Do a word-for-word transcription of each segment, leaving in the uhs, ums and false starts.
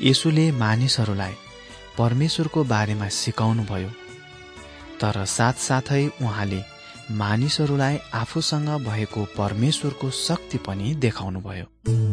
येशूले मानिसहरूलाई परमेश्वरको बारेमा सिकाउनुभयो, तर साथसाथै उहाँले मानिसहरूलाई आफूसँग भएको परमेश्वरको शक्ति पनि देखाउनुभयो।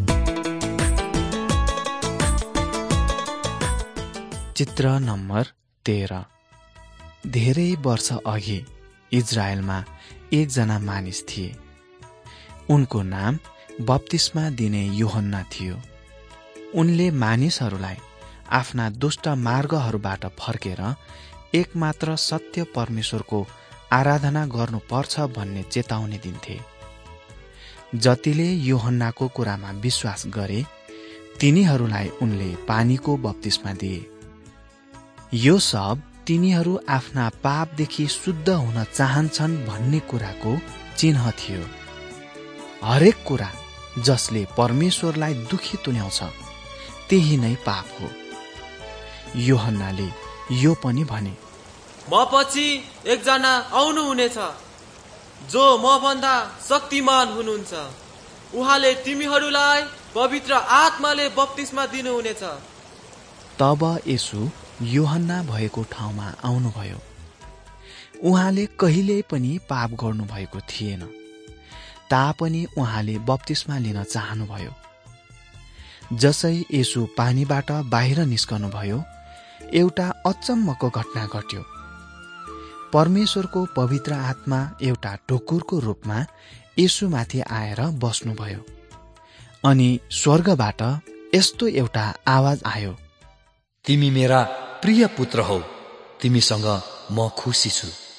चित्र नम्बर तेह्र। धेरै वर्ष अघि इजरायलमा एकजना मानिस थिए। उनको नाम बप्तिस्मा दिने यूहन्ना थियो। उनले मानिसहरूलाई आफ्ना दुष्ट मार्गहरूबाट फर्केर एकमात्र सत्य परमेश्वरको आराधना गर्नुपर्छ भन्ने चेतावनी दिन्थे। जतिले यूहन्नाको कुरामा विश्वास गरे तिनीहरूलाई उनले पानीको बप्तिस्मा दिए। यो सब तिनीहरू आफ्ना पापदेखि शुद्ध हुन चाहन्छन् भन्ने कुराको चिन्ह थियो। हरेक कुरा जसले परमेश्वरलाई दुखी तुल्याउँछ त्यही नै पाप हो। यूहन्नाले यो पनि भने, म पछि एकजना आउनु हुनेछ जो मभन्दा शक्तिमान हुनुहुन्छ। उहाँले तिमीहरूलाई पवित्र आत्माले बप्तिस्मा दिनुहुनेछ। तब येशू यूहन्ना भएको ठाउँमा आउनुभयो। उहाँले कहिल्यै पनि पाप गर्नुभएको थिएन, तापनि उहाँले बप्तिस्मा लिन चाहनुभयो। जसै येशू पानीबाट बाहिर निस्कनुभयो, एउटा अचम्मको घटना घट्यो। परमेश्वरको पवित्र आत्मा एउटा ढुकुरको रूपमा येशूमाथि आएर बस्नुभयो। अनि स्वर्गबाट यस्तो एउटा आवाज आयो, तिमी मेरा प्रिय पुत्र हौ, तिमीसँग म खुसी छु।